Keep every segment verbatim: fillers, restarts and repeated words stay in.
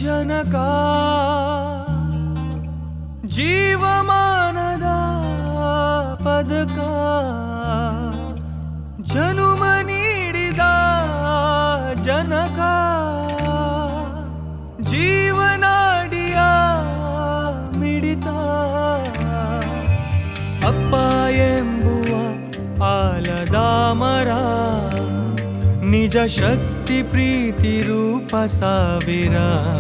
ಜನಕ ಜೀವಮಾನದ ಪದಕ ಜನುಮ ನೀಡಿದ ಜನಕ ಜೀವನಾಡಿಯ ಮಿಡಿತ ಅಪ್ಪ ಎಂಬುವ ಆಲದ ಮರ ನಿಜ ಶಕ್ತಿ ಪ್ರೀತಿ ರೂಪ ಸಾವಿರ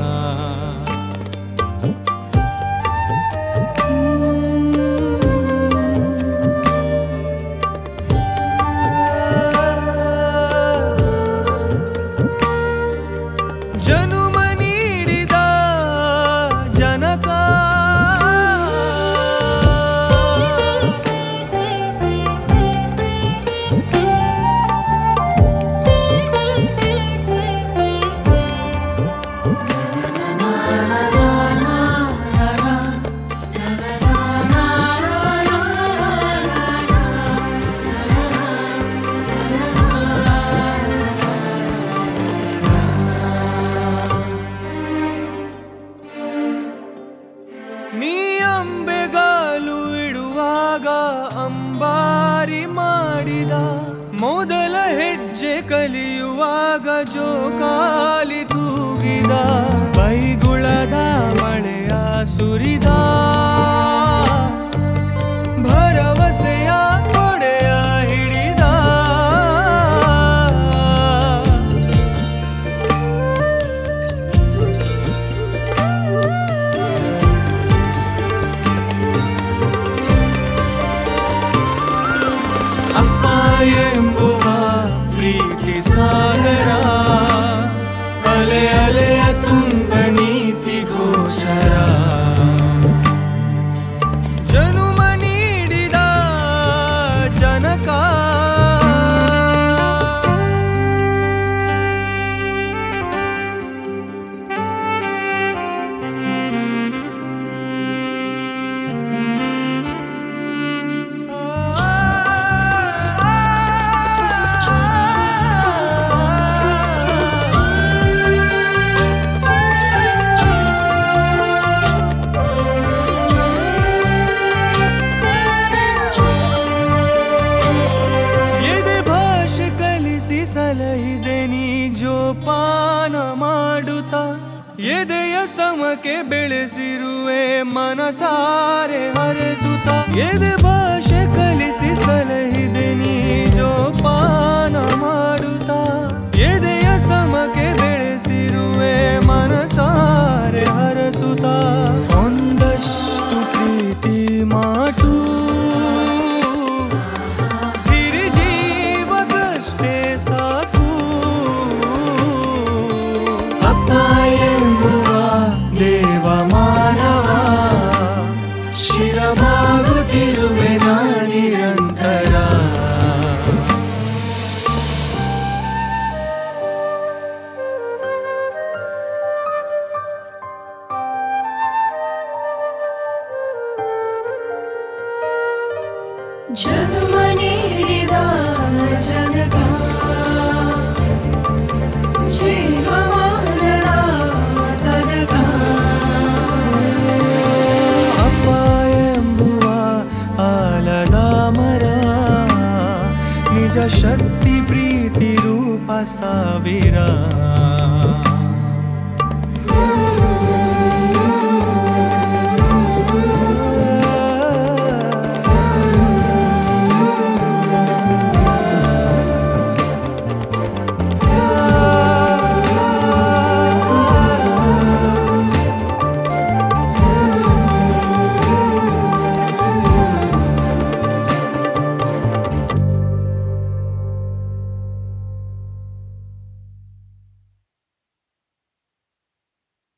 ಜನುಮ ನೀಡಿದ ಜನಕ ನೀ ಅಂಬೆಗಾಲು ಇಡುವಾಗ ಅಂಬಾರಿ ಮಾಡಿದ ಮೊದಲ ಹೆಜ್ಜೆ ಕಲಿಯುವಾಗ ಜೋಕಾಲಿ ತೂಗಿದ ಬೈಗುಳದ ಮಳೆಯ ಸುರಿದ ಭರವಸೆಯ ಕೊಡೆಯ ಹಿಡಿದ ಅಪ್ಪ ಎಂಬುವ ಪ್ರೀತಿ ಸಾಗರ ಅಲೆ ಅಲೆಯ ತುಂಬ ನೀತಿ ಗೋಚರ ಜನುಮ ನೀಡಿದ ಜನಕ ಸಲಹಿದೆ ನೀ ಜೋಪಾನ ಮಾಡುತ್ತ ಎದೆಯ ಸಮಕ್ಕೆ ಬೆಳೆಸಿರುವೆ ಮನಸಾರೆ ಹರಸುತ್ತ ಎದೆ ಭಾಷೆ ಕಲಿಸಿ ಸಲಹಿದೆ ನೀ ಜೋಪಾನ ಮಾಡುತ್ತ ಎದೆಯ ಸಮಕ್ಕೆ ಬೆಳೆಸಿರುವೆ ಮನಸಾರೆ ಹರಸುತ್ತ ಒಂದಷ್ಟು ಪ್ರೀತಿ ಮಾಡು ಸಾಕು ಅಪ್ಪ ಎಂಬುವ ದೇವ ಮಾನವ ಶಿರವಾಗುತ್ತಿರುವೆ ನಿರಂತರ ಜನ್ಮ ನೀಡಿದ ಜನಕ ಜೀವಮಾನದ ಪದಕ ಅಪ್ಪ ಎಂಬುವ ಆಲದ ಮರ ನಿಜ ಶಕ್ತಿ ಪ್ರೀತಿ ರೂಪ ಸಾವಿರ